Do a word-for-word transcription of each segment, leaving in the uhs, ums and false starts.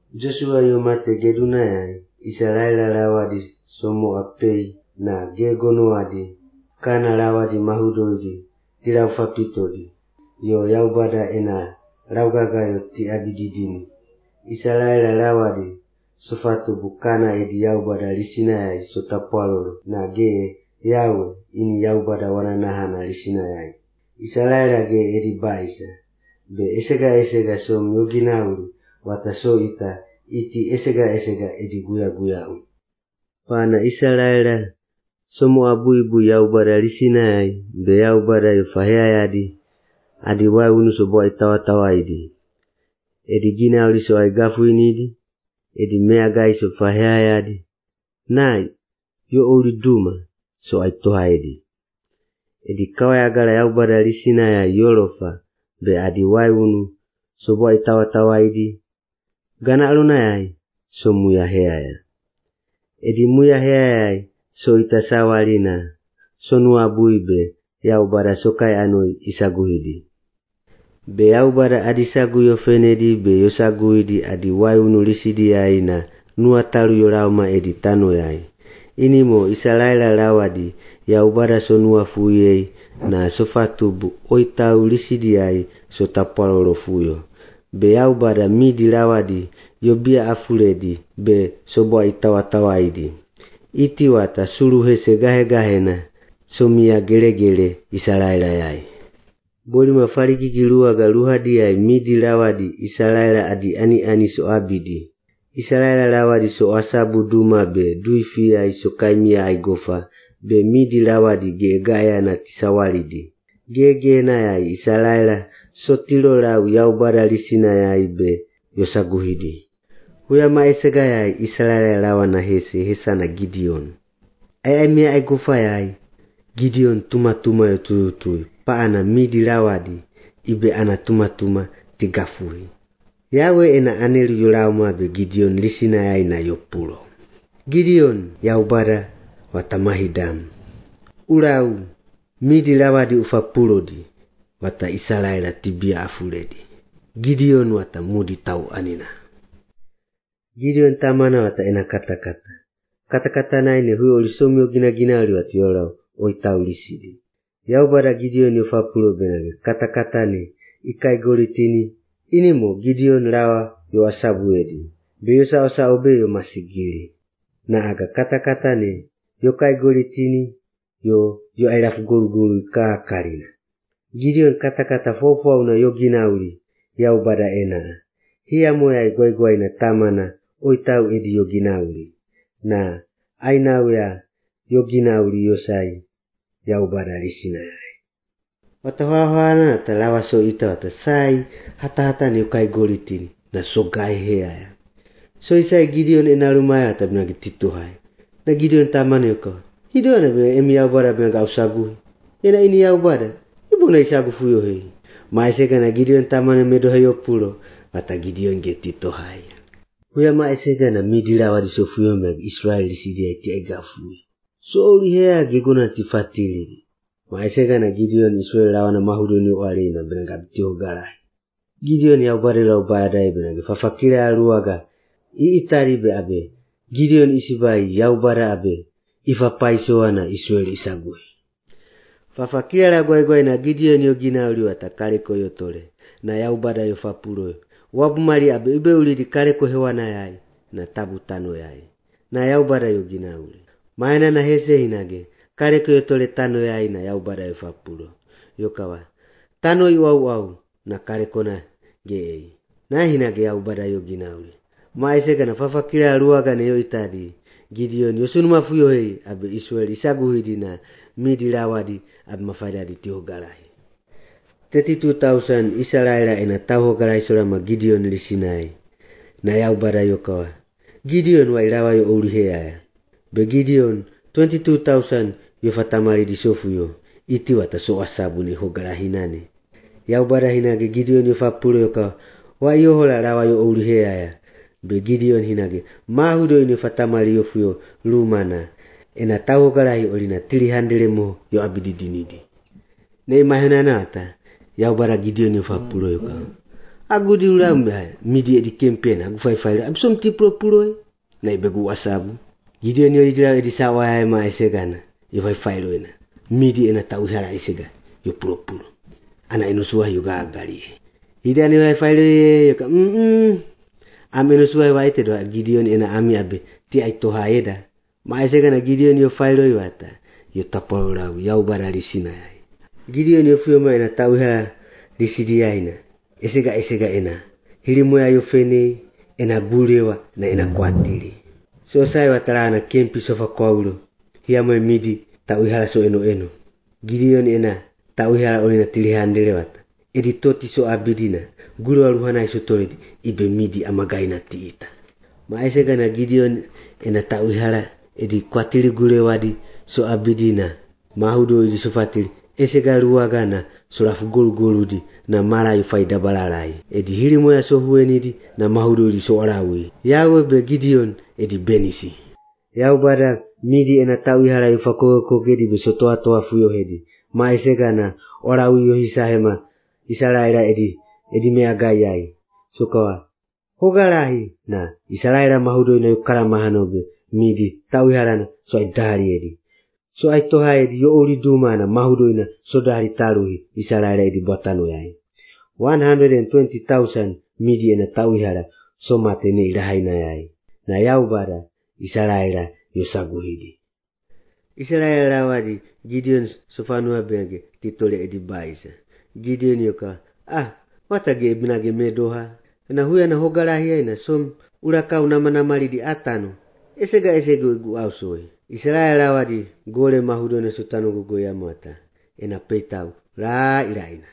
Joshua yo mate geduna ya Israela lawadi somo apei na gegono adi kana lawadi mahudodi tila ufapitodi yo yaubada ena laugaga yo ti abididini Israela lawadi sufatu bukana edi yaubada lisina ya sotapwalolo na ge yawe ini yaubada wananahana lisina ya Israela ge edi baisa be esega esega som yoginaulu wataso ita iti esega esega edi guya guya u pana Israela somo abu ibu yaubada lisina ya be yaubada yufahia yadi adi wai unuso boa itawa tawa idi edi gina uliso aigafu inidi edi mea gaiso fahia yadi na yo uli duma so aitoha edi edi kawa agala yaubada lisina ya yolofa be adi wai unu so boa itawa tawa idi gana aluna ya so muya hea ya edi muya hea ya so itasawalina so nuabu ibe yaubada sokai anoi isaguhidi be yaubada adisagu yo fenedi be yosaguhidi adi wai unulisidi ya ina nuatalu yorauma edi tano ya ini mo Israela lawadi yaubada so nuafuye na sofatubu oitau lisidi ya so tapalolo fuyo be yaubada midi lawadi yobia afuredi be soboa itawa idi iti wata suruhe segahe gahena somia gele gele Israela yai boli mafariki kilua galuhadi yai midi lawadi Israela adi ani ani so abidi Israela lawadi so asabu duma be duifi yai so kaimia aigofa be midi lawadi ge gaya na tisawalidi gege na yai Israela so tilo lau yaubada lisina yai be yosaguhidi huya maesega yai Israela lawana hese hesa na Gideon ai ai mia aigofa yai Gideon tuma tuma yotutui paana midi lawadi ibe ana tuma tuma tigafuri yawe ena anelu yolauma be Gideon lisina yai na yopulo Gideon yaubada watamahidam ulau midi lawadi ufapulodi wata Israela tibia afuredi Gideon wata mudi tau anina Gideon tamana wata ena kata kata kata kata na ine huyo lisomyo gina gina ali wati yolau oitau lisidi yaubada Gideon yufapulo benage kata kata ni ikai golitini ini mo Gideon lawa yo asabu edi be yosa osa obe yo masigili na aga kata kata ni yo kai golitini yo yo ailafu golu golu ika karina Gideon kata kata fofo una yo ginauli yaubada ena hiya moya igoi goi na tamana oitau edi yo ginauli na ainawe ya yo ginauli yosai yaubada lisina yai watawawana talawa so ita watasai hata hata ni ukai golitini na sogai hea ya so isai Gideon enalumaya tabinagi tituhai na Gideon tamana yuko hido na be emi yaubada benga usagu ena ini yaubada ibu na isagu fuyo hei maesega na Gideon tamana medo hayo pulo wata Gideon ge tituhai huya maesega na midila wadi sofuyo meg Israel lisidi ya iti egafu so uli hea gegona tifatili maesega na Gideon Israel lawana mahudoni wali na benga bitio garai Gideon yaubada laubada ibenage fafakile aluaga iitari be abe Gideon isibai yaubada abe ifapai soana Israel isagui fafakile la goi goi na Gideon yogina uli watakale koyotole na yaubada yofapulo wabumali abe ibe uli dikale ko hewana yai na tabu tano yai na yaubada yogina uli maena na hese hinage kare koyotole tano yai na yaubada yofapulo yokawa tano iwau au na kare kona ge na hinage yaubada yogina uli maesega na fafakile aluaga ne yo itadi Gideon yosunu mafuyo hei abe Israel isaguhidi na midi lawadi abe mafadadi tihogarai thirty-two thousand Israela ena tahogarai solama Gideon lisinai na yaubada yokawa Gideon wa ilawa yo ulihea ya be Gideon twenty-two thousand yofatamari disofuyo iti wata so asabu ni hogarai nane yaubada hinage Gideon yofapulo yokawa wa iyo hola lawa yo ulihea ya be Gideon hinage mahudo ini fatamari yofuyo lumana ena tahogarai olina three hundred mo yo abididinidi ne mahena nata yaubada Gideon yofapulo yokawa Agu di ulam midi di campaign agu fai fai absom ti pro puro na ibegu wasabu. Gideon yo dira di sawai ma esegana. Yo fai fai loina. Midi ena tau hara esega yo pro puro. Ana eno suah yo gagali. Gideon yo fai fai yo ka mm ameno suah wa ite do Gideon ena ami abe ti ai to haeda. Ma esegana Gideon yo fai lo wata. Yo tapora yau barali sina. Gideon yo fio ma ena tau hara di sidia ina. Esega esega ena hilimu ya yofene ena gulewa na ena kwatiri so sai watara na kempi sofa kaulo hiya mo midi tauhara so eno eno Gideon ena tauhara olina tilihandele wata edi toti so abidina gulewa ruhana iso toredi ibe midi amagaina tiita ma esega na Gideon ena tauhara edi kwatiri gulewa di so abidina mahudo edi sofatiri esega ruagana surafu golu golu di na mara yu faida balarai edi hilimo ya so hueni di na mahudo di so arawi yawe be Gideon edi benisi yaw bada midi ena tawi hara yu fako kogedi be sotoa toa fuyo hedi ma esega na orawi yo hisahema Isaraela edi edi meagayai sokawa hogarahi na Isaraela mahudo ina yukara mahanobe midi tawi hara na so idari edi so ai toha edi yo ori dumana mahudo ina sodari taruhi Isaraela edi botano yai one hundred twenty thousand midi ena tauhara so matene irahaina yai na yau bada Isaraela yo saguhidi Isaraela wadi Gideon sofanua benge titole edi baisa Gideon yoka ah watage binage medoha na huya na hogarahi ina som uraka unama namali di atano esega esega gu ausoi Israela wadi gole mahudo na sutano gogo ya mata ena petau la iraina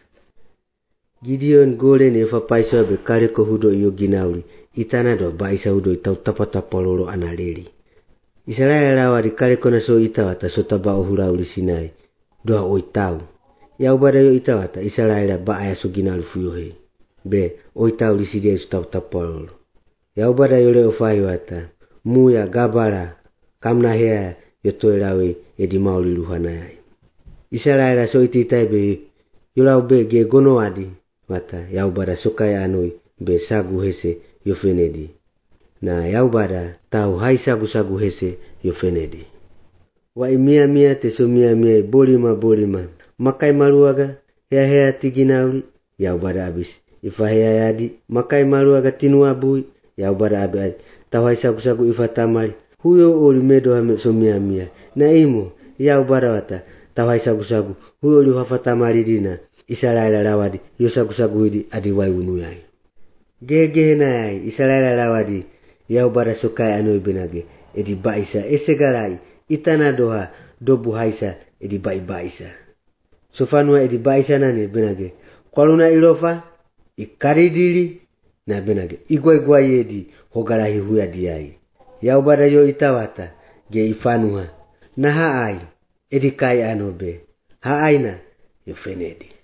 Gideon gole ne fa paisa be kare ko hudo yo ginauli itana do baisa hudo itau tapata poloro analeli Israela wadi kare ko na so itawata so taba ohura uli sinai do oitau ya ubada yo itawata Israela ba aya so ginauli fuyohe be oitau li sidia so tapa poloro ya ubada yo le ofai wata muya gabara kamna hea yotoelawe edi mauli luhana yai Isaraela so ititai be yolau be ge gono adi wata yaubara sokaya anoi be sagu hese yofenedi na yaubara tau hai sagu sagu hese yofenedi wa imia mia te so mia mia bolima bolima makai maruaga hea hea tiginauli yaubara abis ifa hea yadi makai maruaga tinua bui yaubara abi tau hai sagu sagu ifa tamari huyo oli medo hame so mia mia na imo yau barawata tawai sagu sagu huyo oli hafata maridina Isaraela rawadi yo sagu sagu hidi adi wai unu yai gege na yai Isaraela rawadi yau bara sokai anoi benage edi baisa esegarai itana doha dobu haisa edi bai baisa sofanua edi baisa nane benage kwaluna ilofa ikaridili na benage igwai gwai edi hogarahi huya diai yau bada yo itawata ge ifanuha na haai edi kai anobe haaina yo fenedi